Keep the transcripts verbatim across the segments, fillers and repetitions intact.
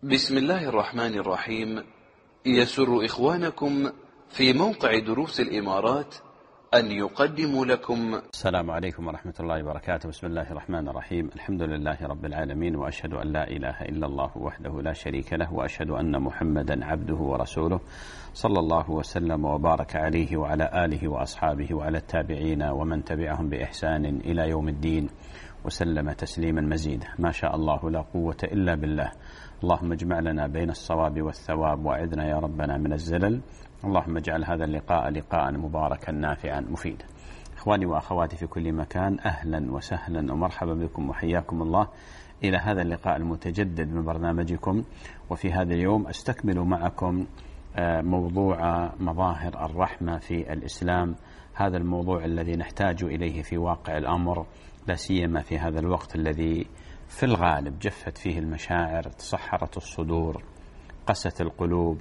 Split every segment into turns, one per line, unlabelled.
بسم الله الرحمن الرحيم. يسر إخوانكم في موقع دروس الإمارات أن يقدموا لكم.
السلام عليكم ورحمة الله وبركاته. بسم الله الرحمن الرحيم. الحمد لله رب العالمين، وأشهد أن لا إله إلا الله وحده لا شريك له، وأشهد أن محمدا عبده ورسوله، صلى الله وسلم وبارك عليه وعلى آله وأصحابه وعلى التابعين ومن تبعهم بإحسان إلى يوم الدين، وسلم تسليما مزيدا. ما شاء الله لا قوة إلا بالله. اللهم اجمع لنا بين الصواب والثواب، وأعذنا يا ربنا من الزلل. اللهم اجعل هذا اللقاء لقاء مباركا نافعا مفيدا. إخواني وأخواتي في كل مكان، أهلا وسهلا ومرحبا بكم وحياكم الله إلى هذا اللقاء المتجدد من برنامجكم. وفي هذا اليوم أستكمل معكم موضوع مظاهر الرحمة في الإسلام، هذا الموضوع الذي نحتاج إليه في واقع الأمر، لا سيما في هذا الوقت الذي في الغالب جفت فيه المشاعر، تصحرت الصدور، قست القلوب،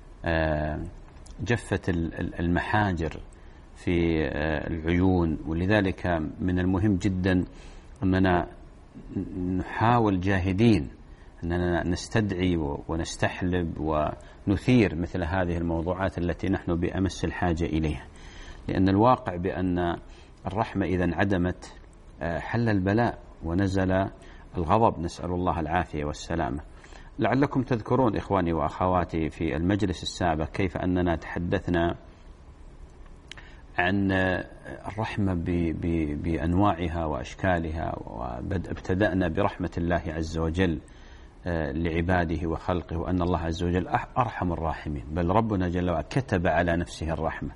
جفت المحاجر في العيون. ولذلك من المهم جدا أننا نحاول جاهدين أننا نستدعي ونستحلب ونثير مثل هذه الموضوعات التي نحن بأمس الحاجة إليها، لأن الواقع بأن الرحمة إذا انعدمت حل البلاء ونزل الغضب، نسأل الله العافية والسلامة. لعلكم تذكرون إخواني وأخواتي في المجلس السابق كيف أننا تحدثنا عن الرحمة بأنواعها وأشكالها، وابتدأنا برحمة الله عز وجل لعباده وخلقه، وأن الله عز وجل أرحم الراحمين، بل ربنا جل وعلا كتب على نفسه الرحمة،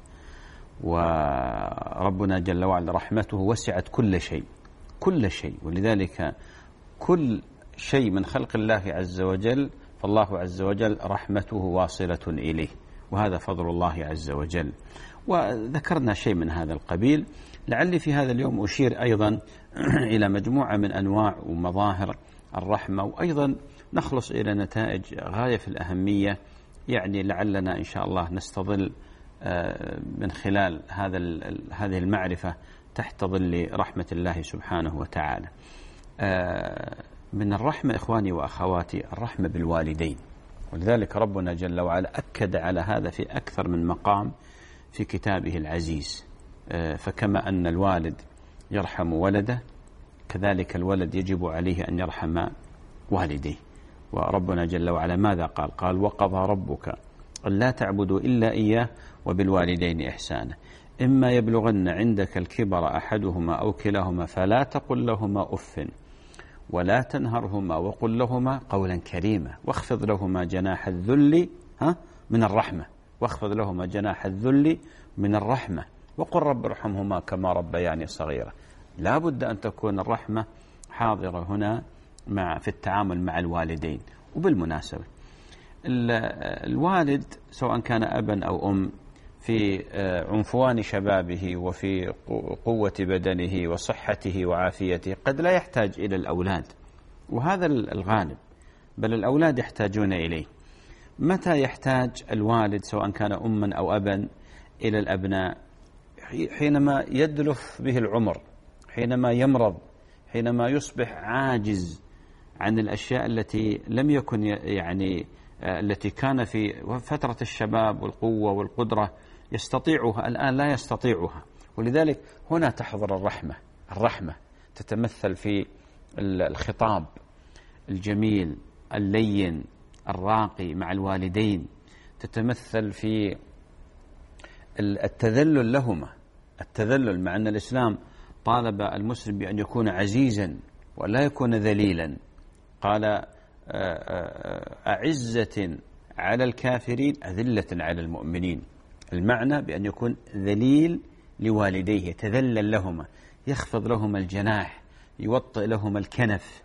وربنا جل وعلا رحمته وسعت كل شيء كل شيء، ولذلك كل شيء من خلق الله عز وجل فالله عز وجل رحمته واصلة إليه، وهذا فضل الله عز وجل. وذكرنا شيء من هذا القبيل. لعلي في هذا اليوم أشير أيضا إلى مجموعة من أنواع ومظاهر الرحمة، وأيضا نخلص إلى نتائج غاية في الأهمية، يعني لعلنا إن شاء الله نستظل من خلال هذا هذه المعرفة تحت ظل رحمة الله سبحانه وتعالى. من الرحمة إخواني وأخواتي الرحمة بالوالدين، ولذلك ربنا جل وعلا أكد على هذا في أكثر من مقام في كتابه العزيز. فكما أن الوالد يرحم ولده، كذلك الولد يجب عليه أن يرحم والديه. وربنا جل وعلا ماذا قال؟ قال: وقضى ربك ألا تعبدوا إلا إياه وبالوالدين إحسانا إما يبلغن عندك الكبر أحدهما أو كلاهما فلا تقل لهما أف ولا تنهرهما وقل لهما قولا كريما واخفض لهما جناح الذل ها من الرحمة واخفض لهما جناح الذل من الرحمة وقل رب ارحمهما كما ربياني صغيرا. لا بد أن تكون الرحمة حاضرة هنا مع في التعامل مع الوالدين. وبالمناسبة الوالد سواء كان أبا أو أم في عنفوان شبابه وفي قوة بدنه وصحته وعافيته قد لا يحتاج إلى الأولاد، وهذا الغالب، بل الأولاد يحتاجون إليه. متى يحتاج الوالد سواء كان أما أو أبا إلى الأبناء؟ حينما يدلف به العمر، حينما يمرض، حينما يصبح عاجز عن الأشياء التي لم يكن يعني التي كان في فترة الشباب والقوة والقدرة يستطيعها، الآن لا يستطيعها. ولذلك هنا تحضر الرحمة. الرحمة تتمثل في الخطاب الجميل اللين الراقي مع الوالدين، تتمثل في التذلل لهما، التذلل، مع أن الإسلام طالب المسلم بأن يكون عزيزا ولا يكون ذليلا. قال: أعزة على الكافرين أذلة على المؤمنين. المعنى بأن يكون ذليل لوالديه، يتذلل لهما، يخفض لهما الجناح، يوطئ لهما الكنف.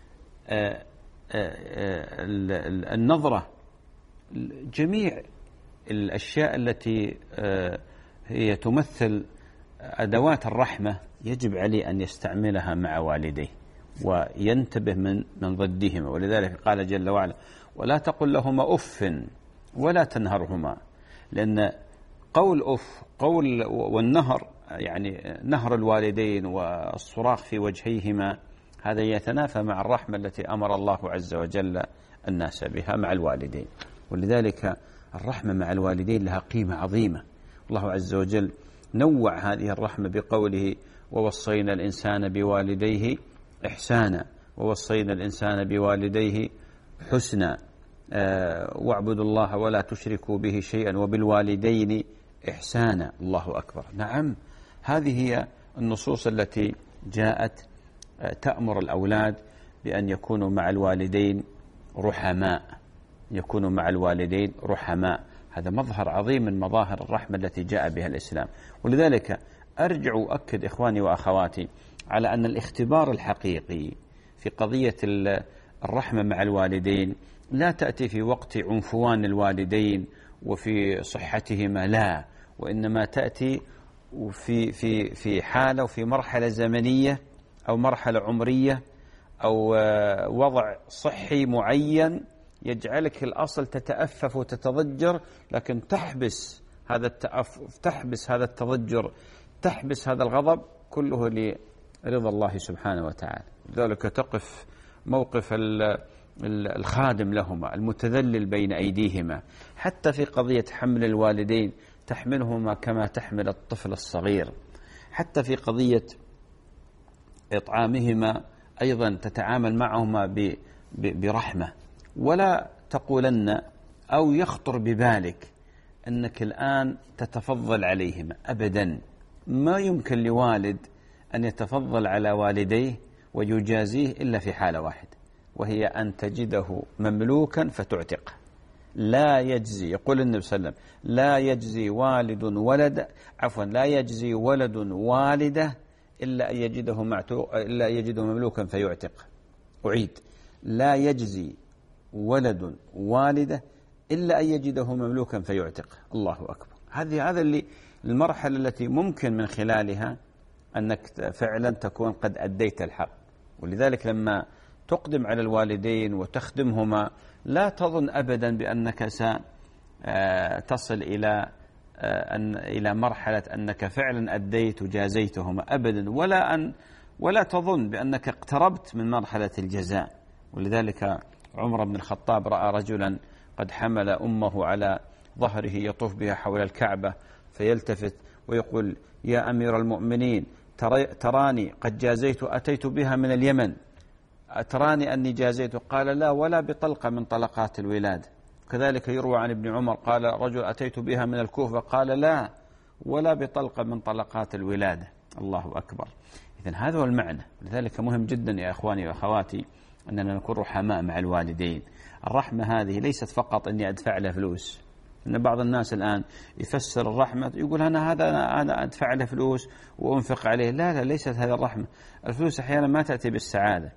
النظرة، جميع الأشياء التي هي تمثل أدوات الرحمة يجب عليه أن يستعملها مع والديه وينتبه من من ضدهما. ولذلك قال جل وعلا: ولا تقل لهما أف ولا تنهرهما، لأن قول أف قول والنهر يعني نهر الوالدين والصراخ في وجهيهما هذا يتنافى مع الرحمة التي أمر الله عز وجل الناس بها مع الوالدين. ولذلك الرحمة مع الوالدين لها قيمة عظيمة. الله عز وجل نوع هذه الرحمة بقوله ووصينا الإنسان بوالديه إحسانا ووصينا الإنسان بوالديه حسنا أه واعبدوا الله ولا تشركوا به شيئا وبالوالدين إحسانا. الله أكبر. نعم، هذه هي النصوص التي جاءت تأمر الأولاد بأن يكونوا مع الوالدين رحماء، يكونوا مع الوالدين رحماء. هذا مظهر عظيم من مظاهر الرحمة التي جاء بها الإسلام. ولذلك أرجع وأكد إخواني وأخواتي على أن الاختبار الحقيقي في قضية الرحمة مع الوالدين لا تأتي في وقت عنفوان الوالدين وفي صحتهما، لا، وإنما تأتي في في في حالة وفي مرحلة زمنية أو مرحلة عمرية أو وضع صحي معين يجعلك الأصل تتأفف وتتضجر، لكن تحبس هذا التأفف، تحبس هذا التضجر، تحبس هذا الغضب، كله لرضا الله سبحانه وتعالى. لذلك تقف موقف الخادم لهما المتذلل بين أيديهما، حتى في قضية حمل الوالدين تحملهما كما تحمل الطفل الصغير، حتى في قضية إطعامهما أيضا تتعامل معهما برحمة. ولا تقولن أو يخطر ببالك أنك الآن تتفضل عليهما أبدا. ما يمكن لوالد أن يتفضل على والديه ويجازيه إلا في حالة واحدة، وهي أن تجده مملوكا فتعتقه. لا يجزي، يقول النبي صلى الله عليه وسلم، لا يجزي والد ولد عفوا لا يجزي ولد والده إلا أن يجده معتوق إلا أن يجده مملوكا فيعتق. أعيد، لا يجزي ولد والده إلا أن يجده مملوكا فيعتق. الله أكبر. هذه هذا اللي المرحلة التي ممكن من خلالها أنك فعلا تكون قد أديت الحق. ولذلك لما تقدم على الوالدين وتخدمهما لا تظن أبدا بأنك ستصل إلى أن إلى مرحلة أنك فعلا أديت وجازيتهما أبدا، ولا أن ولا تظن بأنك اقتربت من مرحلة الجزاء. ولذلك عمر بن الخطاب رأى رجلا قد حمل أمه على ظهره يطوف بها حول الكعبة، فيلتفت ويقول يا أمير المؤمنين تراني قد جازيت أتيت بها من اليمن، أتراني أني جازيت؟ قال لا، ولا بطلقة من طلقات الولادة. كذلك يروى عن ابن عمر قال رجل أتيت بها من الكوفة، قال لا، ولا بطلقة من طلقات الولادة. الله أكبر. إذن هذا هو المعنى. لذلك مهم جدا يا أخواني وأخواتي أننا نكون رحماء مع الوالدين. الرحمة هذه ليست فقط أني أدفع له فلوس. إن بعض الناس الآن يفسر الرحمة يقول أنا هذا أنا أدفع له فلوس وأنفق عليه. لا لا، ليست هذه الرحمة. الفلوس أحيانا ما تأتي بالسعادة.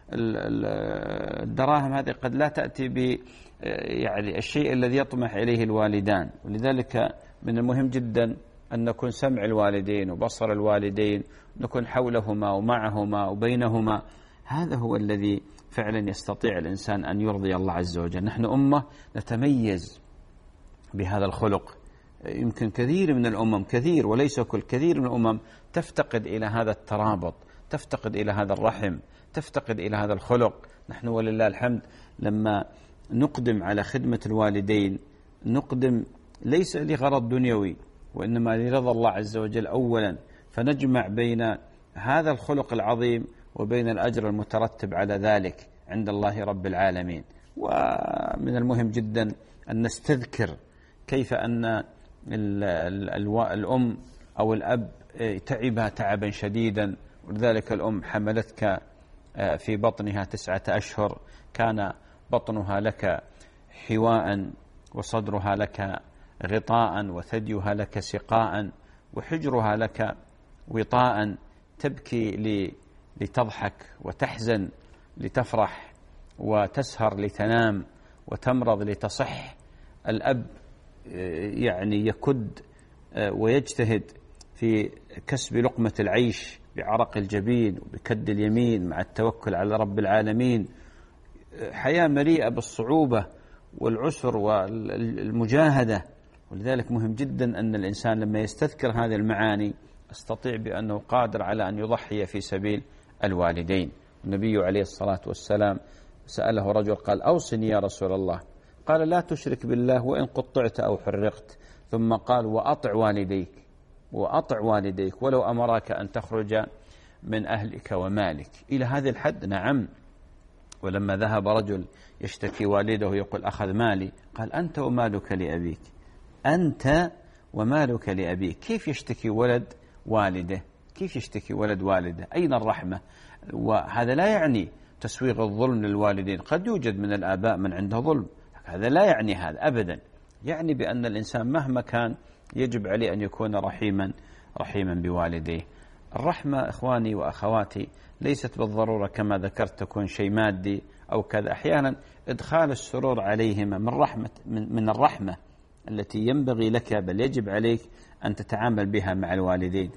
الدراهم هذه قد لا تأتي ب يعني الشيء الذي يطمح إليه الوالدان. ولذلك من المهم جدا أن نكون سمع الوالدين وبصر الوالدين، نكون حولهما ومعهما وبينهما. هذا هو الذي فعلا يستطيع الإنسان أن يرضي الله عز وجل. نحن أمة نتميز بهذا الخلق. يمكن كثير من الأمم، كثير وليس كل، كثير من الأمم تفتقد إلى هذا الترابط، تفتقد إلى هذا الرحم، تفتقد إلى هذا الخلق. نحن ولله الحمد لما نقدم على خدمة الوالدين نقدم ليس لغرض دنيوي، وإنما لرضا الله عز وجل أولا، فنجمع بين هذا الخلق العظيم وبين الأجر المترتب على ذلك عند الله رب العالمين. ومن المهم جدا أن نستذكر كيف أن الأم أو الأب تعبها تعبا شديدا، ولذلك الأم حملتك في بطنها تسعة أشهر، كان بطنها لك حواء وصدرها لك غطاء وثديها لك سقاء وحجرها لك وطاء، تبكي لتضحك وتحزن لتفرح وتسهر لتنام وتمرض لتصح. الأب يعني يكد ويجتهد في كسب لقمة العيش بعرق الجبين وبكد اليمين مع التوكل على رب العالمين. حياة مليئة بالصعوبة والعسر والمجاهدة. ولذلك مهم جدا أن الإنسان لما يستذكر هذه المعاني استطيع بأنه قادر على أن يضحي في سبيل الوالدين. النبي عليه الصلاة والسلام سأله رجل قال أوصني يا رسول الله، قال لا تشرك بالله وإن قطعت أو حرقت، ثم قال وأطع والديك وأطع والديك ولو أمرك أن تخرج من أهلك ومالك. إلى هذا الحد. نعم. ولما ذهب رجل يشتكي والده يقول أخذ مالي، قال أنت ومالك لأبيك، أنت ومالك لأبيك. كيف يشتكي ولد والده؟ كيف يشتكي ولد والده؟ أين الرحمة؟ وهذا لا يعني تسويغ الظلم للوالدين، قد يوجد من الآباء من عنده ظلم، هذا لا يعني هذا أبدا، يعني بأن الإنسان مهما كان يجب عليه أن يكون رحيما رحيما بوالديه. الرحمة إخواني وأخواتي ليست بالضرورة كما ذكرت تكون شيء مادي أو كذا، أحيانا إدخال السرور عليهما من رحمة من, من الرحمة التي ينبغي لك بل يجب عليك أن تتعامل بها مع الوالدين.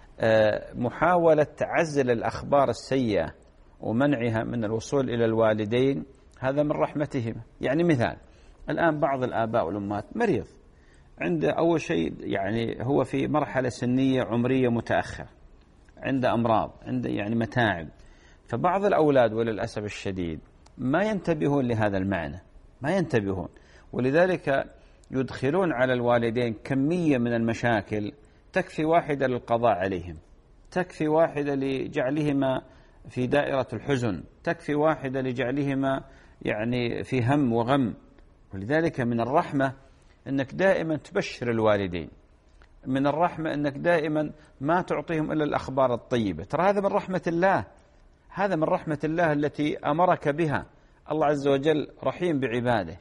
محاولة عزل الأخبار السيئة ومنعها من الوصول إلى الوالدين هذا من رحمتهما. يعني مثال الآن بعض الآباء والأمهات مريض، عنده أول شيء يعني هو في مرحلة سنية عمرية متأخرة، عنده أمراض، عنده يعني متاعب، فبعض الأولاد وللأسف الشديد ما ينتبهون لهذا المعنى، ما ينتبهون، ولذلك يدخلون على الوالدين كمية من المشاكل تكفي واحدة للقضاء عليهم، تكفي واحدة لجعلهما في دائرة الحزن، تكفي واحدة لجعلهما يعني في هم وغم. ولذلك من الرحمة أنك دائما تبشر الوالدين، من الرحمة أنك دائما ما تعطيهم إلا الأخبار الطيبة، ترى هذا من رحمة الله، هذا من رحمة الله التي أمرك بها. الله عز وجل رحيم بعباده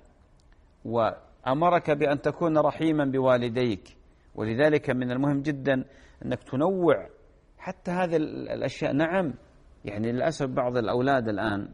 وأمرك بأن تكون رحيما بوالديك، ولذلك من المهم جدا أنك تنوع حتى هذه الأشياء. نعم، يعني للأسف بعض الأولاد الآن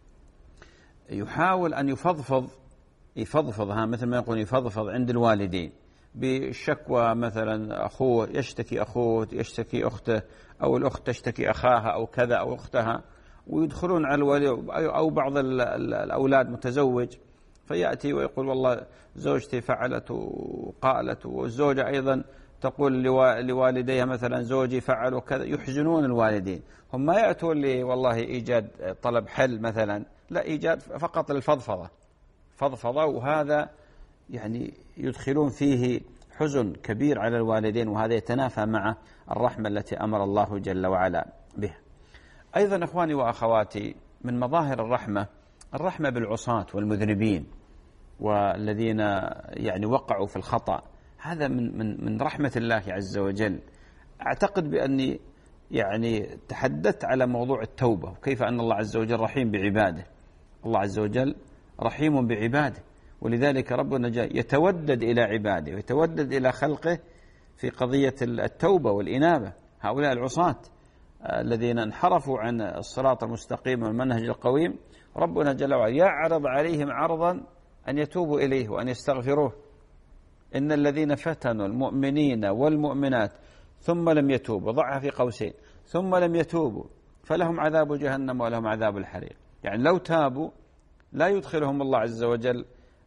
يحاول أن يفضفض يفضفضها مثل ما يقول يفضفض عند الوالدين بشكوى، مثلا أخوه يشتكي أخوه يشتكي أخته، أو الأخت تشتكي أخاها أو كذا أو أختها، ويدخلون على الوالد. أو بعض الأولاد متزوج فيأتي ويقول والله زوجتي فعلت وقالت، والزوجة أيضا تقول لوالديها مثلا زوجي فعل وكذا، يحزنون الوالدين. هم ما يأتون لي والله إيجاد طلب حل مثلا، لا، إيجاد فقط للفضفضة، فضفضة، وهذا يعني يدخلون فيه حزن كبير على الوالدين، وهذا يتنافى مع الرحمة التي أمر الله جل وعلا بها. أيضا إخواني وأخواتي من مظاهر الرحمة الرحمة بالعصاة والمذنبين والذين يعني وقعوا في الخطأ، هذا من من من رحمة الله عز وجل. أعتقد بأني يعني تحدثت على موضوع التوبة وكيف أن الله عز وجل رحيم بعباده، الله عز وجل رحيم بعباده، ولذلك ربنا جاء يتودد إلى عباده ويتودد إلى خلقه في قضية التوبة والإنابة. هؤلاء العصاة الذين انحرفوا عن الصراط المستقيم والمنهج القويم، ربنا جل وعلا يعرض عليهم عرضا أن يتوبوا إليه وأن يستغفروه. إن الذين فتنوا المؤمنين والمؤمنات ثم لم يتوبوا، ضعها في قوسين، ثم لم يتوبوا فلهم عذاب جهنم ولهم عذاب الحريق. يعني لو تابوا لا يدخلهم الله عز وجل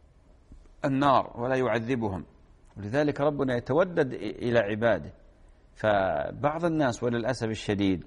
النار ولا يعذبهم، ولذلك ربنا يتودد إلى عباده. فبعض الناس وللأسف الشديد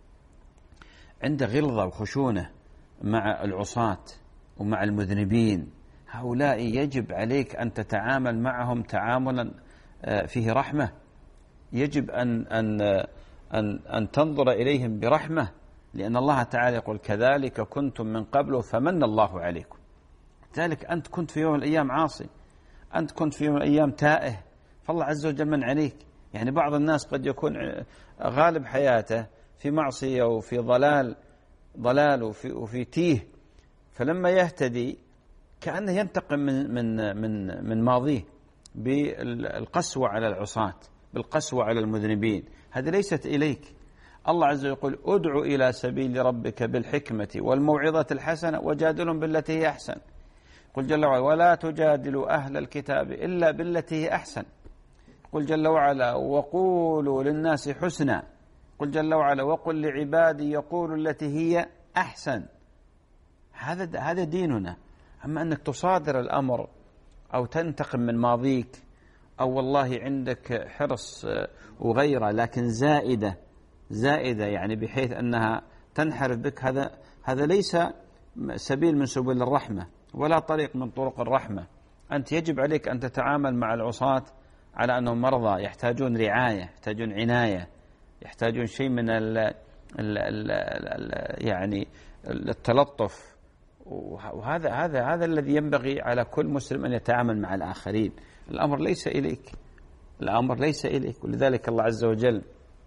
عنده غلظة وخشونة مع العصاة ومع المذنبين، هؤلاء يجب عليك أن تتعامل معهم تعاملا فيه رحمة، يجب أن أن أن أن تنظر إليهم برحمة، لأن الله تعالى يقول كذلك كنتم من قبل فمن الله عليكم. ذلك أنت كنت في يوم من الأيام عاصي، أنت كنت في يوم من الأيام تائه، فالله عز وجل من عليك. يعني بعض الناس قد يكون غالب حياته في معصية وفي ضلال ضلال وفي, وفي تيه، فلما يهتدي كأنه ينتقم من من من من ماضيه بالقسوة على العصاة، بالقسوة على المذنبين. هذه ليست إليك. الله عز وجل يقول ادع إلى سبيل ربك بالحكمة والموعظة الحسنة وجادلهم بالتي هي أحسن. قل جل وعلا ولا تجادلوا أهل الكتاب إلا بالتي هي أحسن. قل جل وعلا وقولوا للناس حسنا. قل جل وعلا وقل لعبادي يقولوا التي هي أحسن. هذا هذا ديننا. أما أنك تصادر الأمر أو تنتقم من ماضيك، أو والله عندك حرص وغيره لكن زائدة زائدة يعني بحيث أنها تنحرف بك، هذا هذا ليس سبيل من سبل الرحمة ولا طريق من طرق الرحمة. أنت يجب عليك أن تتعامل مع العصاة على أنهم مرضى يحتاجون رعاية، يحتاجون عناية، يحتاجون شيء من ال ال ال ال يعني التلطف. وهذا هذا هذا الذي ينبغي على كل مسلم أن يتعامل مع الآخرين. الأمر ليس إليك، الأمر ليس إليك. ولذلك الله عز وجل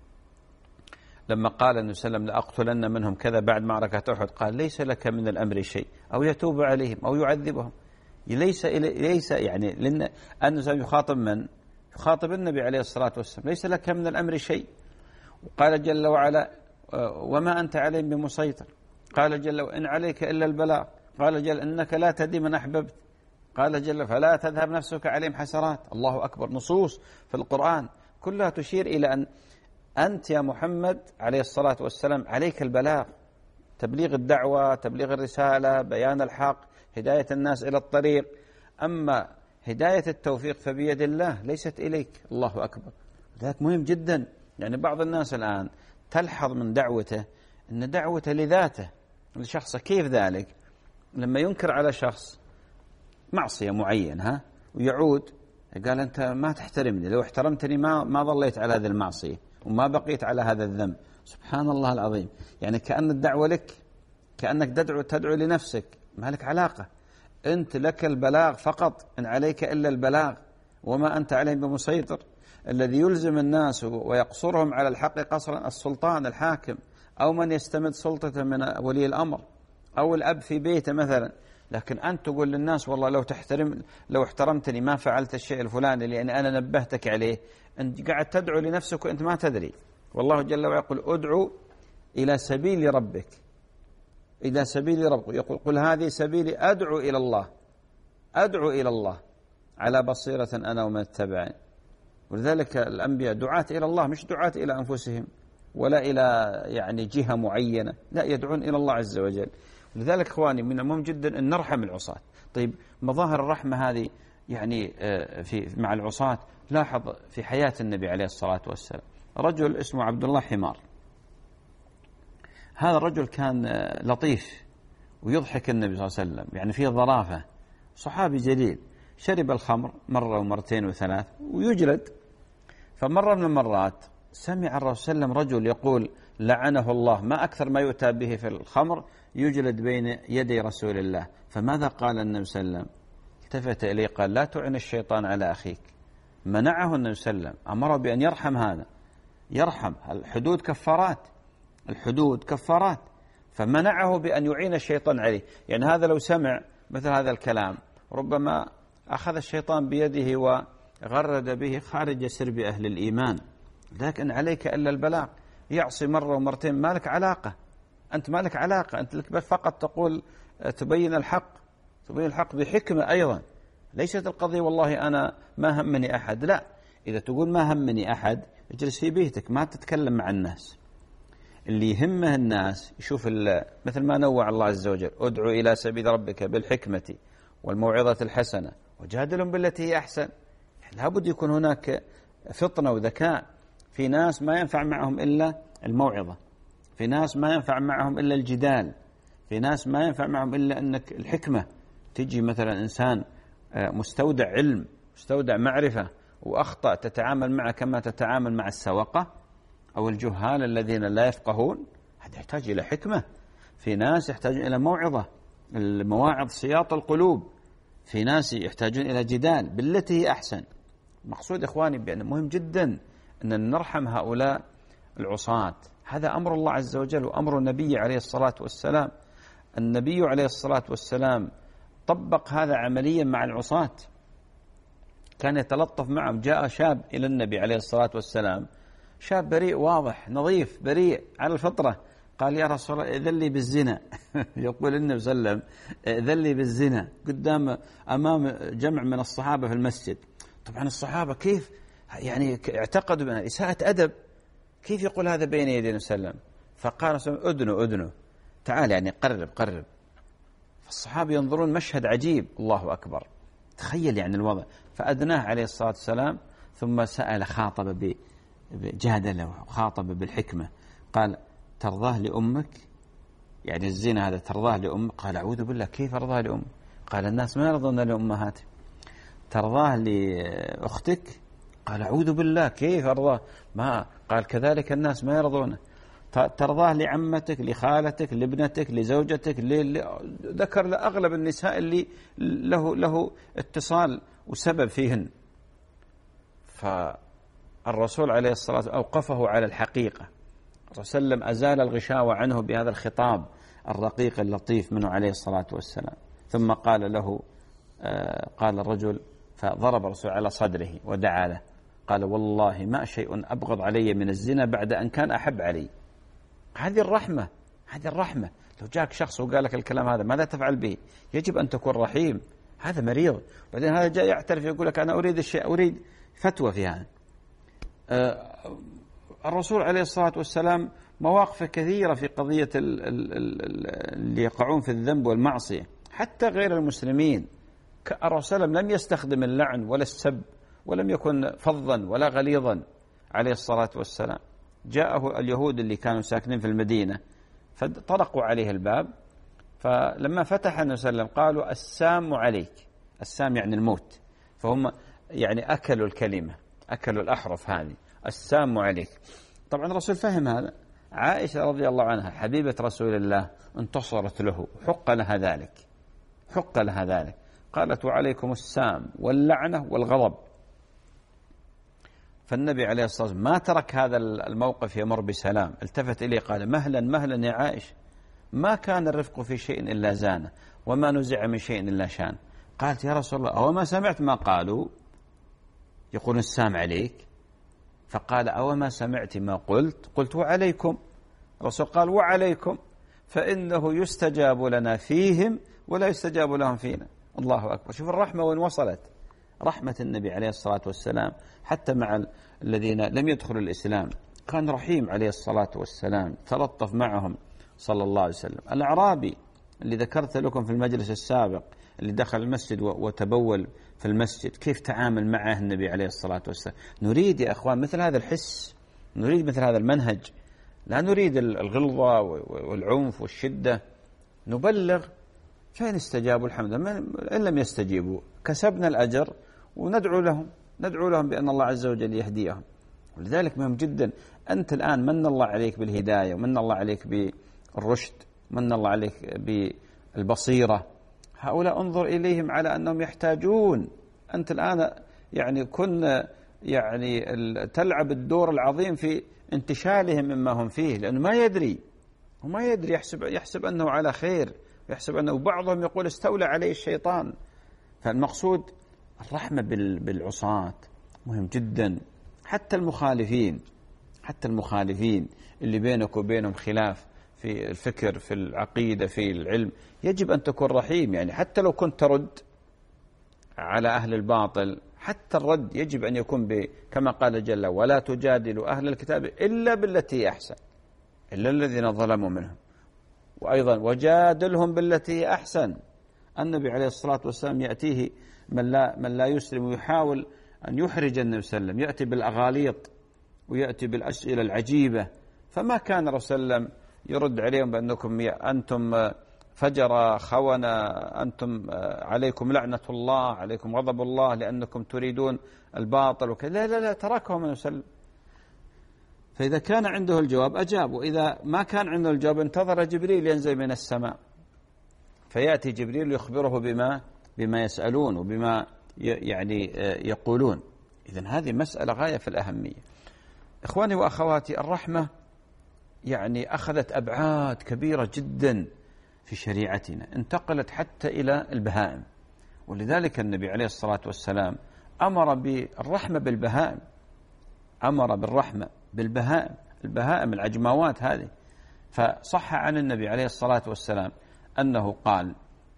لما قال النبي صلى الله عليه وسلم لأقتلن منهم كذا بعد معركة أحد، قال ليس لك من الأمر شيء، أو يتوب عليهم أو يعذبهم. ليس ليس يعني لأن النبي يخاطب من؟ يخاطب النبي عليه الصلاة والسلام. ليس لك من الأمر شيء. وقال جل وعلا وما أنت عليهم بمسيطر. قال جل إن عليك إلا البلاغ. قال جل إنك لا تهدي من أحببت. قال جل فلا تذهب نفسك عليهم حسرات. الله أكبر. نصوص في القرآن كلها تشير إلى أن أنت يا محمد عليه الصلاة والسلام عليك البلاغ، تبليغ الدعوة، تبليغ الرسالة، بيان الحق، هداية الناس إلى الطريق. أما هداية التوفيق فبيد الله ليست إليك. الله أكبر. ذلك مهم جدا. يعني بعض الناس الآن تلحظ من دعوته أن دعوته لذاته لشخصه. كيف ذلك؟ لما ينكر على شخص معصية معينة ها ويعود قال أنت ما تحترمني، لو احترمتني ما ما ظليت على هذه المعصية وما بقيت على هذا الذنب. سبحان الله العظيم. يعني كأن الدعوة لك، كأنك تدعو تدعو لنفسك، ما لك علاقة. أنت لك البلاغ فقط، إن عليك إلا البلاغ وما أنت عليهم بمسيطر. الذي يلزم الناس ويقصرهم على الحق قصرا السلطان الحاكم، أو من يستمد سلطته من ولي الأمر، أو الأب في بيته مثلا. لكن أنت تقول للناس والله لو تحترم لو احترمتني ما فعلت الشيء الفلاني لأن أنا نبهتك عليه. أنت قاعد تدعو لنفسك وأنت ما تدري. والله جل وعلا يقول ادعو إلى سبيل ربك، إلى سبيل ربك. يقول قل هذه سبيلي أدعو إلى الله، أدعو إلى الله على بصيرة أنا ومن اتبعني. ولذلك الأنبياء دعاة إلى الله، مش دعاة إلى أنفسهم ولا إلى يعني جهة معينة، لا، يدعون إلى الله عز وجل. لذلك إخواني من المهم جدا أن نرحم العصاة. طيب مظاهر الرحمة هذه يعني في مع العصاة، لاحظ في حياة النبي عليه الصلاة والسلام رجل اسمه عبد الله حمار. هذا الرجل كان لطيف ويضحك النبي صلى الله عليه وسلم، يعني فيه ظرافة، صحابي جليل. شرب الخمر مرة ومرتين وثلاث ويجلد. فمرة من المرات سمع الرسول صلى الله عليه وسلم رجل يقول لعنه الله، ما أكثر ما يؤتى به في الخمر، يجلد بين يدي رسول الله. فماذا قال النبي صلى الله عليه وسلم؟ التفت إليه قال لا تعن الشيطان على أخيك. منعه النبي صلى الله عليه وسلم، أمره بأن يرحم هذا، يرحم. الحدود كفارات، الحدود كفارات. فمنعه بأن يعين الشيطان عليه. يعني هذا لو سمع مثل هذا الكلام ربما أخذ الشيطان بيده وغرد به خارج سرب أهل الإيمان. لكن عليك إلا البلاغ. يعصي مرة ومرتين ما لك علاقة، أنت ما لك علاقة، أنت لك فقط تقول تبين الحق، تبين الحق بحكمة أيضا. ليست القضية والله أنا ما همني أحد، لا. إذا تقول ما همني أحد اجلس في بيتك ما تتكلم مع الناس. اللي يهمه الناس يشوف مثل ما نوع الله عز وجل ادعو إلى سبيل ربك بالحكمة والموعظة الحسنة وجادلهم بالتي هي أحسن. لابد يكون هناك فطنة وذكاء. في ناس ما ينفع معهم إلا الموعظة، في ناس ما ينفع معهم إلا الجدال، في ناس ما ينفع معهم إلا أنك الحكمة. تجي مثلا إنسان مستودع علم مستودع معرفة وأخطأ، تتعامل معه كما تتعامل مع السوقة أو الجهال الذين لا يفقهون. هذا يحتاج إلى حكمة. في ناس يحتاجون إلى موعظة، المواعظ سياط القلوب. في ناس يحتاجون إلى جدال بالتي هي أحسن. مقصود إخواني بأن مهم جدا أن نرحم هؤلاء العصاة. هذا أمر الله عز وجل وأمر النبي عليه الصلاة والسلام. النبي عليه الصلاة والسلام طبق هذا عمليا مع العصاة، كان يتلطف معهم. جاء شاب إلى النبي عليه الصلاة والسلام، شاب بريء واضح نظيف بريء على الفطرة، قال يا رسول الله إذن لي بالزنا. يقول النبي صلى الله عليه وسلم إذن لي بالزنا قدام أمام جمع من الصحابة في المسجد. طبعا الصحابة كيف يعني اعتقدوا بأنها إساءة أدب، كيف يقول هذا بين يدي النبي صلى الله عليه وسلم؟ فقال صلى الله عليه وسلم أدنو أدنو، تعال يعني قرب قرب. فالصحابة ينظرون مشهد عجيب، الله أكبر، تخيل يعني الوضع. فأدناه عليه الصلاة والسلام، ثم سأل خاطب بجادله وخاطب بالحكمة، قال ترضاه لأمك؟ يعني الزنا هذا ترضاه لأم؟ قال أعوذ بالله، كيف أرضاه لأم؟ قال الناس ما يرضون لأمهاتهم. ترضاه لأختك؟ قال أعوذ بالله، كيف أرضاه؟ ما قال كذلك الناس ما يرضونه. ترضاه لعمتك، لخالتك، لابنتك، لزوجتك، ذكر لأغلب النساء اللي له له اتصال وسبب فيهن. فالرسول عليه الصلاة والسلام أوقفه على الحقيقة. الرسول صلى الله عليه وسلم أزال الغشاوة عنه بهذا الخطاب الرقيق اللطيف منه عليه الصلاة والسلام. ثم قال له آه قال الرجل، فضرب الرسول على صدره ودعا له، قال والله ما شيء أبغض علي من الزنا بعد أن كان أحب علي. هذه الرحمة، هذه الرحمة. لو جاك شخص وقال لك الكلام هذا ماذا تفعل به؟ يجب أن تكون رحيم. هذا مريض، بعدين هذا جاء يعترف يقول لك أنا أريد الشيء، أريد فتوى في هذا. آه الرسول عليه الصلاة والسلام مواقف كثيرة في قضية اللي يقعون في الذنب والمعصية، حتى غير المسلمين. الرسول لم يستخدم اللعن ولا السب، ولم يكن فظا ولا غليظا عليه الصلاة والسلام. جاءه اليهود اللي كانوا ساكنين في المدينة فطرقوا عليه الباب، فلما فتح النبي صلى الله عليه وسلم قالوا السام عليك. السام يعني الموت، فهم يعني أكلوا الكلمة، أكلوا الأحرف هذه، السام عليك. طبعا الرسول فهم هذا. عائشة رضي الله عنها حبيبة رسول الله انتصرت له، حق لها ذلك، حق لها ذلك. قالت وعليكم السام واللعنة والغضب. فالنبي عليه الصلاة والسلام ما ترك هذا الموقف يمر بسلام، التفت إليه قال مهلا مهلا يا عائشة، ما كان الرفق في شيء إلا زانه، وما نزع من شيء إلا شان. قالت يا رسول الله أو ما سمعت ما قالوا يقول السام عليك؟ فقال أو ما سمعت ما قلت؟ قلت وعليكم. الرسول قال وعليكم، فإنه يستجاب لنا فيهم ولا يستجاب لهم فينا. الله أكبر. شوف الرحمة وين وصلت، رحمة النبي عليه الصلاة والسلام حتى مع الذين لم يدخلوا الإسلام. كان رحيم عليه الصلاة والسلام، تلطف معهم صلى الله عليه وسلم. الأعرابي اللي ذكرت لكم في المجلس السابق اللي دخل المسجد وتبول في المسجد، كيف تعامل معه النبي عليه الصلاة والسلام. نريد يا أخوان مثل هذا الحس، نريد مثل هذا المنهج، لا نريد الغلظة والعنف والشدة. نبلغ، فإن استجابوا الحمد لله، إن لم يستجيبوا كسبنا الأجر وندعو لهم، ندعو لهم بأن الله عز وجل يهديهم. ولذلك مهم جدا، أنت الآن من الله عليك بالهداية، ومن الله عليك بالرشد، من الله عليك بالبصيرة. هؤلاء انظر إليهم على أنهم يحتاجون. أنت الآن يعني كن يعني تلعب الدور العظيم في انتشالهم مما هم فيه، لأنه ما يدري، وما يدري، يحسب يحسب أنه على خير، يحسب أنه، بعضهم يقول استولى عليه الشيطان. فالمقصود الرحمة بالعصاة مهم جدا. حتى المخالفين، حتى المخالفين اللي بينك وبينهم خلاف في الفكر، في العقيدة، في العلم، يجب أن تكون رحيم. يعني حتى لو كنت ترد على أهل الباطل، حتى الرد يجب أن يكون كما قال جل ولا تجادلوا أهل الكتاب إلا بالتي أحسن، إلا الذين ظلموا منهم. وأيضا وجادلهم بالتي أحسن. النبي عليه الصلاة والسلام يأتيه من لا, من لا يسلم ويحاول أن يحرج النبي صلى الله عليه وسلم، يأتي بالأغاليط ويأتي بالأسئلة العجيبة، فما كان الرسول صلى الله عليه وسلم يرد عليهم بأنكم أنتم فجر خونة، أنتم عليكم لعنة الله، عليكم غضب الله لأنكم تريدون الباطل وكذا. لا لا لا، تركهم النبي صلى الله عليه وسلم. فإذا كان عنده الجواب أجاب، وإذا ما كان عنده الجواب انتظر جبريل ينزل من السماء، فيأتي جبريل يخبره بما بما يسألون وبما يعني يقولون. إذن هذه مسألة غاية في الأهمية. إخواني وأخواتي، الرحمة يعني أخذت أبعاد كبيرة جدا في شريعتنا، انتقلت حتى إلى البهائم. ولذلك النبي عليه الصلاة والسلام أمر بالرحمة بالبهائم، أمر بالرحمة بالبهائم، البهائم العجماوات هذه. فصح عن النبي عليه الصلاة والسلام أنه قال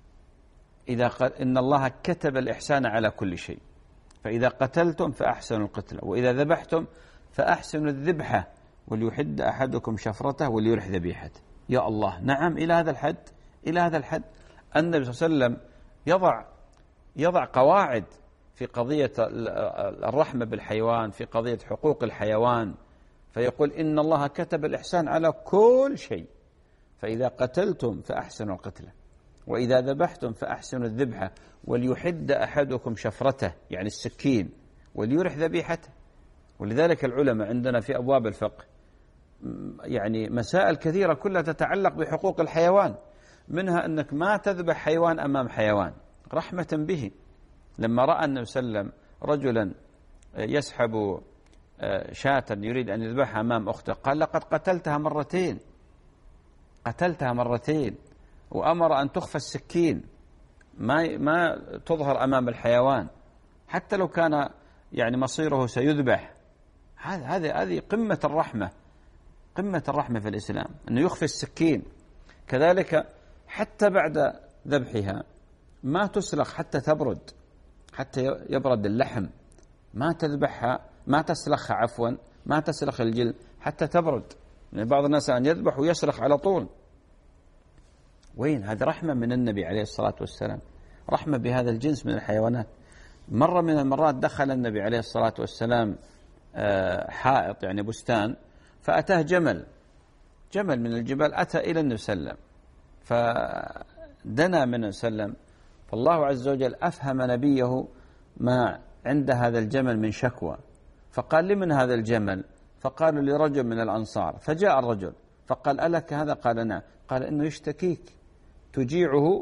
إذا قال إن الله كتب الإحسان على كل شيء، فإذا قتلتم فأحسنوا القتل، وإذا ذبحتم فأحسنوا الذبحة، وليحد أحدكم شفرته وليرح ذبيحته. يا الله، نعم، إلى هذا الحد، إلى هذا الحد النبي صلى الله عليه وسلم يضع يضع قواعد في قضية الرحمة بالحيوان، في قضية حقوق الحيوان، فيقول إن الله كتب الإحسان على كل شيء، فإذا قتلتم فأحسنوا القتلة، وإذا ذبحتم فأحسنوا الذبحة، وليحد أحدكم شفرته يعني السكين وليرح ذبيحته. ولذلك العلماء عندنا في أبواب الفقه يعني مسائل كثيرة كلها تتعلق بحقوق الحيوان، منها أنك ما تذبح حيوان أمام حيوان رحمة به. لما رأى النبي صلى الله عليه وسلم رجلا يسحب شاة يريد أن يذبحها أمام أخته قال لقد قتلتها مرتين قتلتها مرتين وأمر أن تخفى السكين ما ما تظهر أمام الحيوان حتى لو كان يعني مصيره سيذبح. هذه هذه قمة الرحمة، قمة الرحمة في الإسلام أنه يخفي السكين. كذلك حتى بعد ذبحها ما تسلخ حتى تبرد، حتى يبرد اللحم، ما تذبحها ما تسلخها عفوا ما تسلخ الجلد حتى تبرد. يعني بعض الناس أن يذبح ويسلخ على طول. وين هذه رحمة من النبي عليه الصلاة والسلام، رحمة بهذا الجنس من الحيوانات. مرة من المرات دخل النبي عليه الصلاة والسلام حائط يعني بستان، فأتاه جمل جمل من الجبال أتى إلى النبي صلى الله عليه وسلم، فدنا من النبي صلى الله عليه وسلم، فالله عز وجل أفهم نبيه ما عند هذا الجمل من شكوى، فقال لمن هذا الجمل؟ فقالوا لرجل من الأنصار. فجاء الرجل فقال ألك هذا؟ قال نعم. قال إنه يشتكيك، تجيعه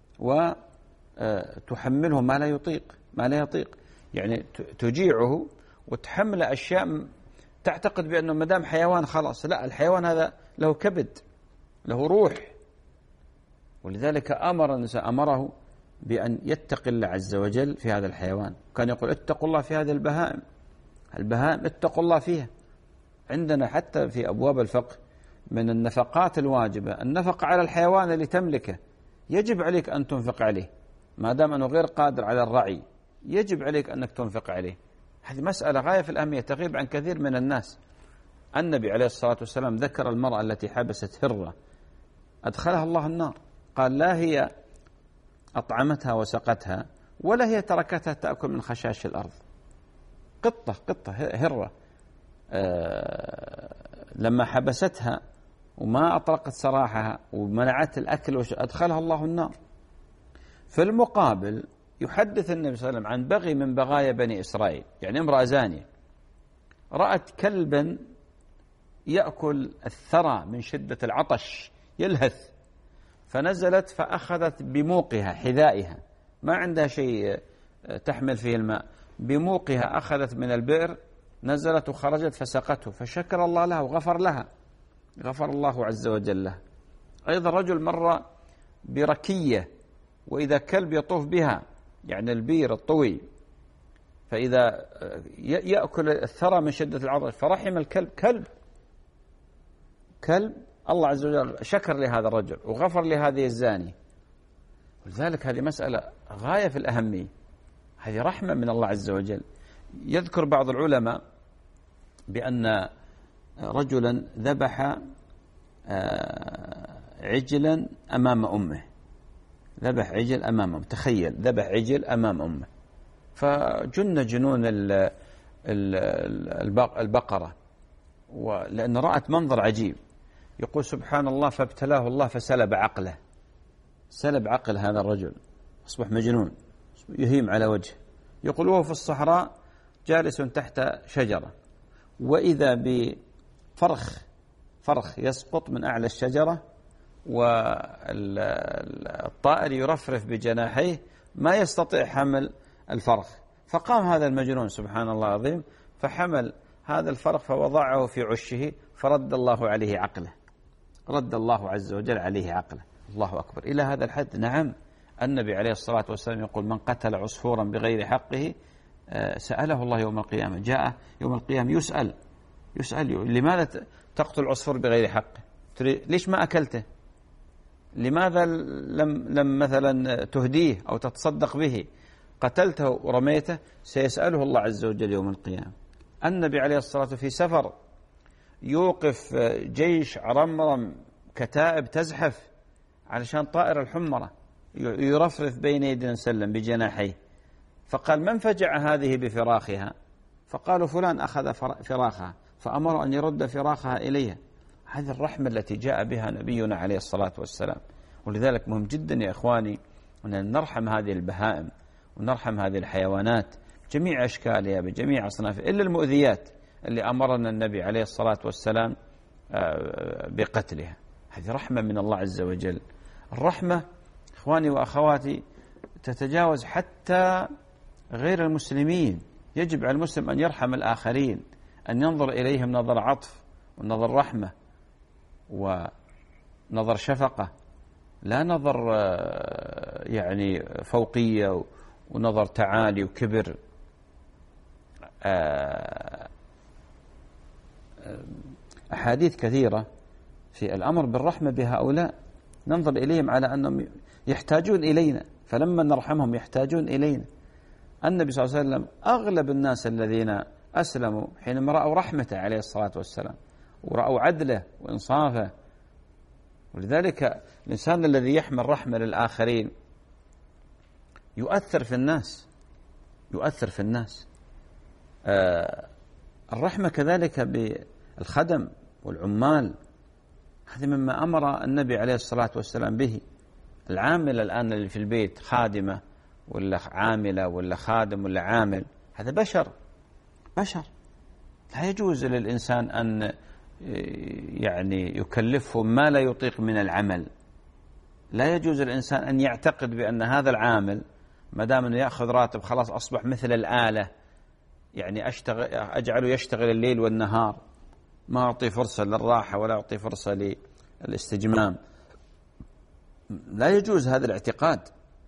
وتحمله ما لا يطيق ما لا يطيق يعني تجيعه وتحمل أشياء تعتقد بأنه مدام حيوان خلاص، لا، الحيوان هذا له كبد له روح. ولذلك أمر النساء أمره بأن يتقي الله عز وجل في هذا الحيوان. كان يقول اتقوا الله في هذه البهائم، البهائم اتقوا الله فيها. عندنا حتى في أبواب الفقه من النفقات الواجبة النفقة على الحيوان اللي تملكه، يجب عليك أن تنفق عليه ما دام أنه غير قادر على الرعي، يجب عليك أنك تنفق عليه. هذه مسألة غاية في الأهمية تغيب عن كثير من الناس. النبي عليه الصلاة والسلام ذكر المرأة التي حبست هرة أدخلها الله النار، قال لا هي أطعمتها وسقتها ولا هي تركتها تأكل من خشاش الأرض. قطة قطة هرة أه لما حبستها وما أطلقت سراحها ومنعت الأكل أدخلها الله النار. في المقابل يحدث النبي صلى الله عليه وسلم عن بغي من بغايا بني إسرائيل، يعني امرأة زانية رأت كلبا يأكل الثرى من شدة العطش يلهث، فنزلت فأخذت بموقها حذائها، ما عندها شيء تحمل فيه الماء، بموقها أخذت من البئر نزلت وخرجت فسقته، فشكر الله لها وغفر لها، غفر الله عز وجل لها. أيضا رجل مر بركية وإذا كلب يطوف بها، يعني البير الطوي، فإذا يأكل الثرى من شدة العطش فرحم الكلب، كلب كلب الله عز وجل شكر لهذا الرجل وغفر لهذه الزاني. ولذلك هذه مسألة غاية في الأهمية، هذه رحمة من الله عز وجل. يذكر بعض العلماء بأن رجلا ذبح عجلا أمام أمه، ذبح عجل أمام أمه، تخيل ذبح عجل أمام أمه، فجن جنون البقرة، ولأن رأت منظر عجيب. يقول سبحان الله فابتلاه الله فسلب عقله، سلب عقل هذا الرجل، أصبح مجنون يهيم على وجهه. يقول وهو في الصحراء جالس تحت شجرة وإذا بفرخ فرخ يسقط من أعلى الشجرة والطائر يرفرف بجناحيه ما يستطيع حمل الفرخ، فقام هذا المجنون سبحان الله العظيم فحمل هذا الفرخ فوضعه في عشه فرد الله عليه عقله، رد الله عز وجل عليه عقله. الله أكبر. إلى هذا الحد نعم النبي عليه الصلاة والسلام يقول من قتل عصفورا بغير حقه سأله الله يوم القيامة، جاء يوم القيامة يسأل يسأل لماذا تقتل عصفور بغير حقه؟ ليش ما أكلته؟ لماذا لم لم مثلا تهديه أو تتصدق به؟ قتلته ورميته. سيسأله الله عز وجل يوم القيامة. النبي عليه الصلاة والسلام في سفر يوقف جيش عرمرم كتائب تزحف علشان طائر الحمرة يرفرف بين يدي سلم بجناحيه، فقال من فجع هذه بفراخها؟ فقالوا فلان أخذ فراخها، فأمر أن يرد فراخها إليها. هذه الرحمة التي جاء بها نبينا عليه الصلاة والسلام. ولذلك مهم جدا يا إخواني أن نرحم هذه البهائم ونرحم هذه الحيوانات بجميع أشكالها بجميع أصنافها إلا المؤذيات اللي أمرنا النبي عليه الصلاة والسلام بقتلها. هذه رحمة من الله عز وجل. الرحمة إخواني وأخواتي تتجاوز حتى غير المسلمين. يجب على المسلم أن يرحم الآخرين، أن ينظر إليهم نظر عطف ونظر رحمة ونظر شفقة، لا نظر يعني فوقية ونظر تعالي وكبر. أحاديث كثيرة في الأمر بالرحمة بهؤلاء، ننظر إليهم على أنهم يحتاجون إلينا، فلما نرحمهم يحتاجون إلينا. النبي صلى الله عليه وسلم أغلب الناس الذين أسلموا حينما رأوا رحمته عليه الصلاة والسلام ورأوا عدله وإنصافه. ولذلك الإنسان الذي يحمل رحمة للآخرين يؤثر في الناس، يؤثر في الناس. آه الرحمة كذلك بالخدم والعمال، هذا مما أمر النبي عليه الصلاة والسلام به. العامل الآن اللي في البيت خادمة ولا عاملة ولا خادم ولا عامل، هذا بشر بشر لا يجوز للإنسان أن يعني يكلفه ما لا يطيق من العمل. لا يجوز للإنسان أن يعتقد بأن هذا العامل ما دام أنه يأخذ راتب خلاص أصبح مثل الآلة، يعني أشتغل أجعله يشتغل الليل والنهار، ما أعطي فرصة للراحة ولا أعطي فرصة للاستجمام. لا يجوز هذا الاعتقاد.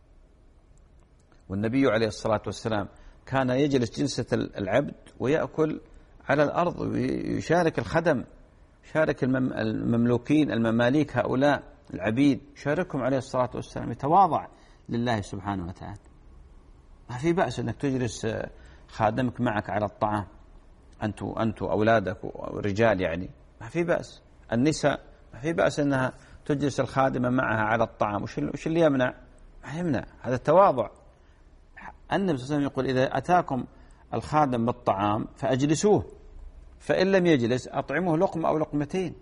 والنبي عليه الصلاة والسلام كان يجلس جلسة العبد ويأكل على الأرض ويشارك الخدم، يشارك المملوكين المماليك هؤلاء العبيد، يشاركهم عليه الصلاة والسلام، يتواضع لله سبحانه وتعالى. ما في بأس أنك تجلس خادمك معك على الطعام، أنتو أنتو أولادك ورجال، يعني ما في بأس. النساء ما في بأس أنها تجلس الخادمة معها على الطعام. وش اللي يمنع؟ ما يمنع، هذا التواضع. النبي صلى الله عليه وسلم يقول إذا أتاكم الخادم بالطعام فأجلسوه، فإن لم يجلس أطعموه لقمة أو لقمتين.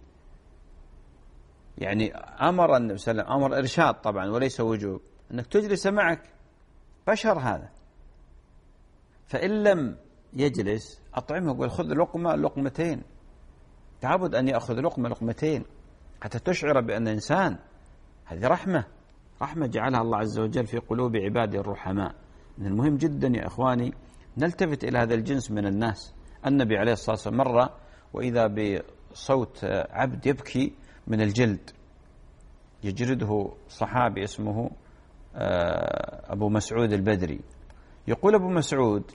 يعني أمر النبي صلى الله عليه وسلم، أمر إرشاد طبعا وليس وجوب، أنك تجلس معك بشر هذا. فإن لم يجلس أطعمه، يقول خذ لقمة لقمتين، تعبد أن يأخذ لقمة لقمتين حتى تشعر بأن إنسان. هذه رحمة، رحمة جعلها الله عز وجل في قلوب عباده الرحماء. من المهم جدا يا إخواني نلتفت إلى هذا الجنس من الناس. النبي عليه الصلاة والسلام مرة وإذا بصوت عبد يبكي من الجلد، يجلده صحابي اسمه أبو مسعود البدري. يقول أبو مسعود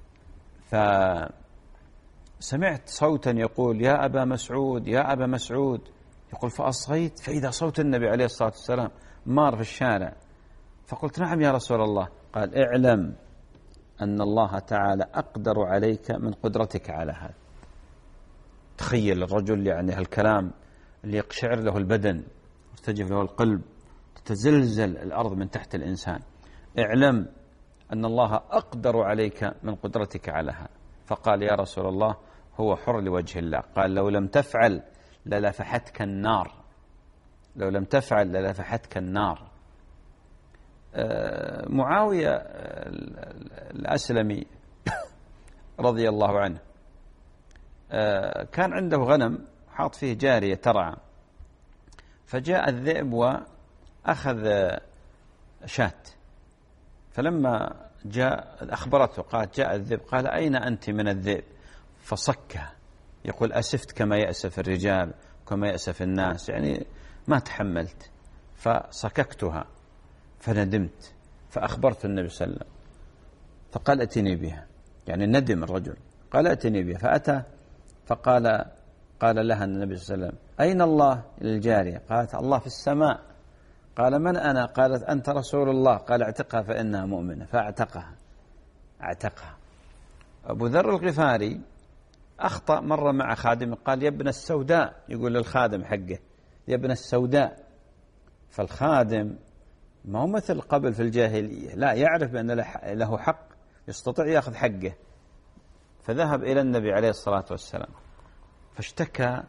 فسمعت صوتا يقول يا أبا مسعود يا أبا مسعود، يقول فأصغيت فإذا صوت النبي عليه الصلاة والسلام مار في الشارع، فقلت نعم يا رسول الله. قال اعلم أن الله تعالى أقدر عليك من قدرتك على هذا. تخيل الرجل يعني هالكلام اللي يقشعر له البدن يرتجف له القلب، تتزلزل الأرض من تحت الإنسان. اعلم أن الله أقدر عليك من قدرتك على هذا. فقال يا رسول الله هو حر لوجه الله. قال لو لم تفعل للفحتك النار، لو لم تفعل للفحتك النار. معاوية الأسلمي رضي الله عنه كان عنده غنم حاط فيه جارية ترعى، فجاء الذئب وأخذ شاة، فلما جاء أخبرته قالت جاء الذئب، قال أين أنت من الذئب؟ فصكها، يقول أسفت كما يأسف الرجال كما يأسف الناس، يعني ما تحملت فصككتها فندمت فأخبرت النبي صلى الله عليه وسلم فقال أتني بها، يعني ندم الرجل، قال أتني بها فأتى فقال قال لها النبي صلى الله عليه وسلم أين الله للجارية؟ قالت الله في السماء. قال من أنا؟ قالت أنت رسول الله. قال اعتقها فإنها مؤمنة، فاعتقها اعتقها. أبو ذر الغفاري أخطأ مرة مع خادم، قال يا ابن السوداء، يقول للخادم حقه يا ابن السوداء. فالخادم ما هو مثل قبل في الجاهلية، لا يعرف بأن له حق يستطيع يأخذ حقه، فذهب إلى النبي عليه الصلاة والسلام فاشتكى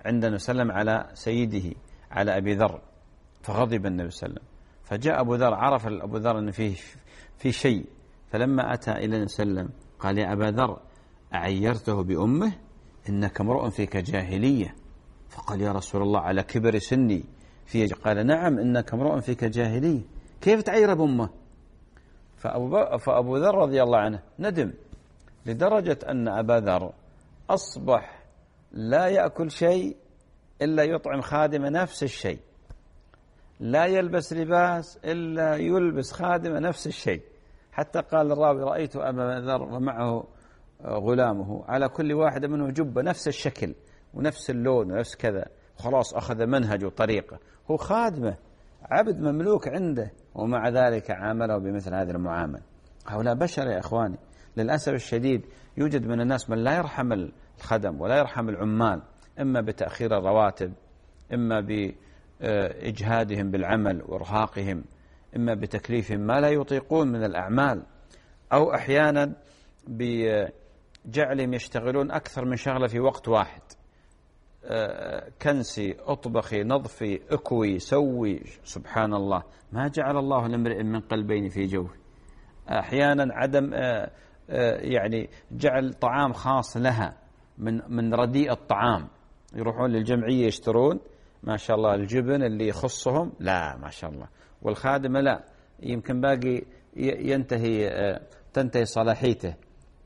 عند النبي صلى الله عليه وسلم على سيده على أبي ذر، فغضب النبي صلى الله عليه وسلم، فجاء أبو ذر، عرف أبو ذر أن فيه في شيء، فلما أتى إلى النبي صلى الله عليه وسلم قال: يا أبا ذر أعيرته بأمه؟ إنك امرؤ فيك جاهلية. فقال: يا رسول الله على كبر سني فيه. قال: نعم إنك امرؤ فيك جاهلية، كيف تعير بأمه؟ فأبو, فأبو ذر رضي الله عنه ندم، لدرجة أن أبا ذر أصبح لا يأكل شيء إلا يطعم خادم نفس الشيء، لا يلبس لباس إلا يلبس خادم نفس الشيء، حتى قال الراوي: رأيت أبا ذر ومعه غلامه على كل واحد منه جبة نفس الشكل ونفس اللون ونفس كذا، خلاص أخذ منهج وطريقة، هو خادمه عبد مملوك عنده، ومع ذلك عامله بمثل هذه المعاملة. هؤلاء بشر يا إخواني، للأسف الشديد يوجد من الناس من لا يرحم الخدم ولا يرحم العمال، إما بتأخير الرواتب، إما بإجهادهم بالعمل وإرهاقهم، إما بتكليفهم ما لا يطيقون من الأعمال، أو أحيانا بجعلهم يشتغلون أكثر من شغلة في وقت واحد، كنسي، أطبخي، نظفي، أكوي، سوي. سبحان الله، ما جعل الله لامرئ من قلبين في جوفه. أحيانا عدم يعني جعل طعام خاص لها من من رديء الطعام، يروحون للجمعية يشترون ما شاء الله الجبن اللي يخصهم، لا ما شاء الله، والخادمة لا، يمكن باقي ينتهي تنتهي صلاحيته،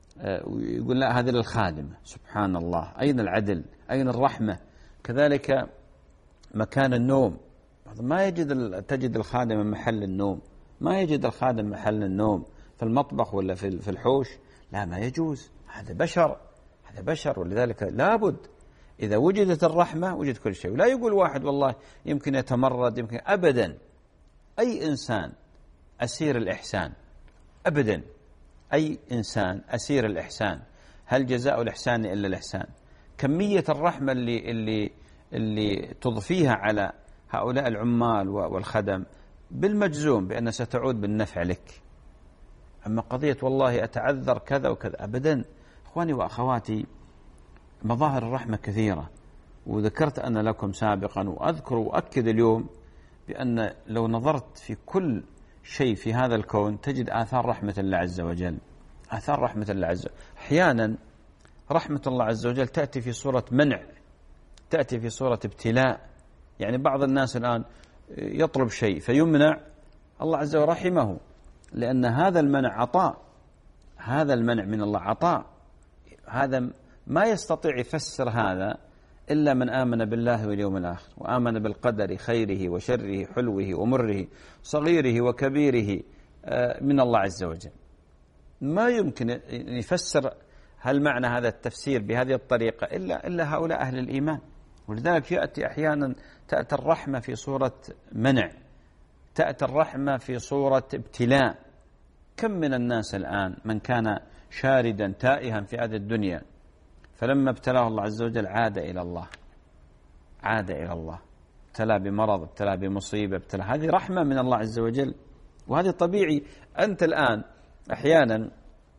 ويقول لا هذه للخادمة. سبحان الله، أين العدل؟ أين الرحمة؟ كذلك مكان النوم، ما يجد تجد الخادم محل النوم، ما يجد الخادم محل النوم في المطبخ ولا في الحوش، لا ما يجوز، هذا بشر، هذا بشر، ولذلك لابد إذا وجدت الرحمة وجد كل شيء. ولا يقول واحد والله يمكن يتمرد، يمكن، أبدا، أي إنسان أسير الإحسان، أبدا، أي إنسان أسير الإحسان، هل جزاء الإحسان إلا الإحسان؟ كمية الرحمة اللي اللي اللي تضفيها على هؤلاء العمال والخدم بالمجزوم بأن ستعود بالنفع لك. أما قضية والله أتعذر كذا وكذا، أبدا. أخواني وأخواتي، مظاهر الرحمة كثيرة، وذكرت أنا لكم سابقا وأذكر وأكد اليوم بأن لو نظرت في كل شيء في هذا الكون تجد آثار رحمة الله عز وجل، آثار رحمة الله عز وجل. أحيانا رحمة الله عز وجل تأتي في صورة منع، تأتي في صورة ابتلاء. يعني بعض الناس الآن يطلب شيء فيمنع، الله عز وجل رحمه، لأن هذا المنع عطاء، هذا المنع من الله عطاء. هذا ما يستطيع يفسر هذا إلا من آمن بالله واليوم الآخر، وآمن بالقدر خيره وشره، حلوه ومره، صغيره وكبيره من الله عز وجل. ما يمكن يفسر هل معنى هذا التفسير بهذه الطريقة إلا إلا هؤلاء أهل الإيمان. ولذلك يأتي أحيانا تأتي الرحمة في صورة منع، تأتي الرحمة في صورة ابتلاء. كم من الناس الآن من كان شاردا تائها في هذه الدنيا، فلما ابتلاه الله عز وجل عاد إلى الله، عاد إلى الله، ابتلى بمرض، ابتلى بمصيبة، ابتلى، هذه رحمة من الله عز وجل، وهذا طبيعي. أنت الآن أحيانا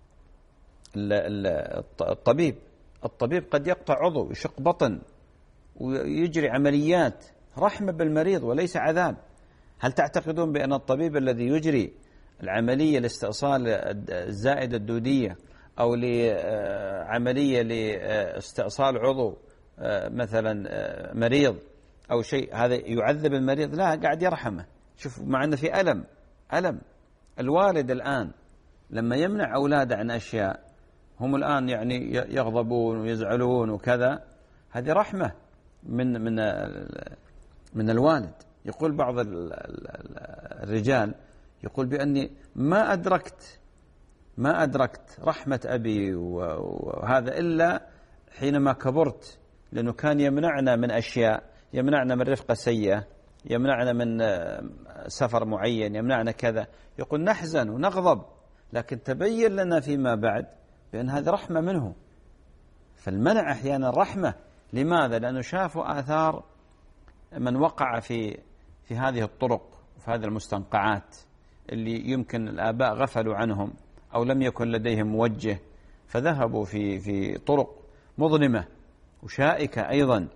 الطبيب الطبيب قد يقطع عضو، يشق بطن، ويجري عمليات، رحمة بالمريض وليس عذاب. هل تعتقدون بأن الطبيب الذي يجري العملية لاستئصال الزائدة الدودية أو لعملية لاستئصال عضو مثلا مريض أو شيء، هذا يعذب المريض؟ لا، قاعد يرحمه. شوف، مع أنه في ألم، ألم. الوالد الآن لما يمنع أولاده عن أشياء، هم الآن يعني يغضبون ويزعلون وكذا، هذه رحمة من من من الوالد. يقول بعض الرجال، يقول بأني ما أدركت ما أدركت رحمة أبي وهذا إلا حينما كبرت، لأنه كان يمنعنا من أشياء، يمنعنا من رفقة سيئة، يمنعنا من سفر معين، يمنعنا كذا. يقول نحزن ونغضب، لكن تبين لنا فيما بعد بأن هذه رحمة منه. فالمنع أحيانا رحمة. لماذا؟ لأنه شافوا آثار من وقع في في هذه الطرق وفي هذه المستنقعات اللي يمكن الآباء غفلوا عنهم أو لم يكن لديهم موجه، فذهبوا في في طرق مظلمة وشائكة أيضا،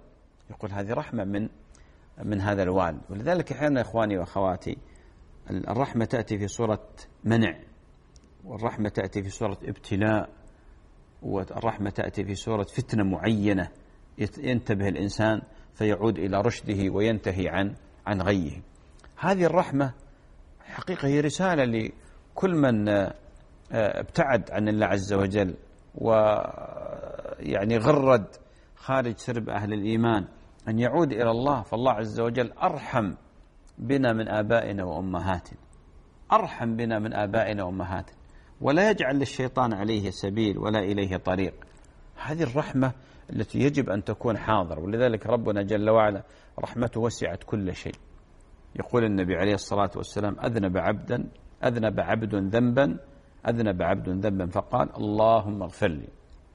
يقول هذه رحمة من من هذا الوالد. ولذلك أحيانا إخواني وأخواتي الرحمة تأتي في صورة منع، والرحمة تأتي في صورة ابتلاء، والرحمة تأتي في صورة فتنة معينة ينتبه الإنسان فيعود إلى رشده وينتهي عن عن غيه. هذه الرحمة حقيقة هي رسالة لكل من ابتعد عن الله عز وجل ويعني غرد خارج سرب أهل الإيمان أن يعود إلى الله، فالله عز وجل أرحم بنا من آبائنا وأمهاتنا، أرحم بنا من آبائنا وأمهاتنا، ولا يجعل للشيطان عليه سبيل ولا إليه طريق. هذه الرحمة التي يجب أن تكون حاضرة. ولذلك ربنا جل وعلا رحمته وسعت كل شيء. يقول النبي عليه الصلاة والسلام أذنب عبدا أذنب عبد ذنبا أذنب عبد ذنبا فقال اللهم اغفر لي.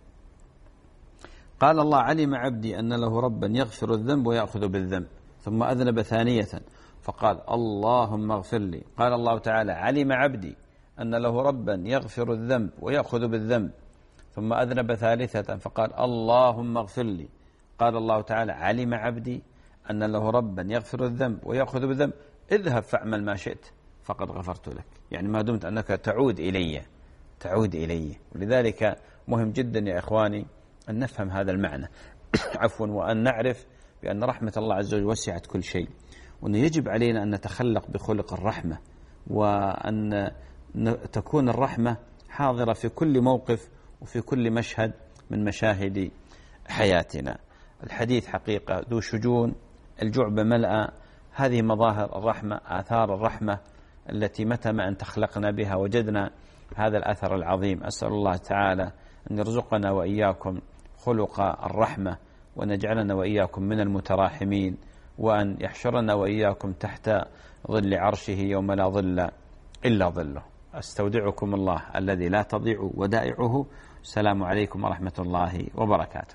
قال الله علم عبدي أن له ربا يغفر الذنب ويأخذ بالذنب، ثم أذنب ثانية فقال اللهم اغفر لي. قال الله تعالى علم عبدي أن له ربا يغفر الذنب ويأخذ بالذنب، ثم أذنب ثالثة فقال اللهم اغفر لي. قال الله تعالى علم عبدي أن له ربا يغفر الذنب ويأخذ بالذنب، اذهب فاعمل ما شئت فقد غفرت لك. يعني ما دمت أنك تعود إلي تعود إلي. ولذلك مهم جدا يا إخواني أن نفهم هذا المعنى عفوا وأن نعرف بأن رحمة الله عز وجل وسعت كل شيء، وأنه يجب علينا أن نتخلق بخلق الرحمة، وأن تكون الرحمة حاضرة في كل موقف وفي كل مشهد من مشاهد حياتنا. الحديث حقيقة ذو شجون، الجعب ملأ. هذه مظاهر الرحمة، آثار الرحمة التي متى ما أن تخلقنا بها وجدنا هذا الأثر العظيم. أسأل الله تعالى أن يرزقنا وإياكم خلق الرحمة، وأن يجعلنا وإياكم من المتراحمين، وأن يحشرنا وإياكم تحت ظل عرشه يوم لا ظل إلا ظله. أستودعكم الله الذي لا تضيع ودائعه. السلام عليكم ورحمة الله وبركاته.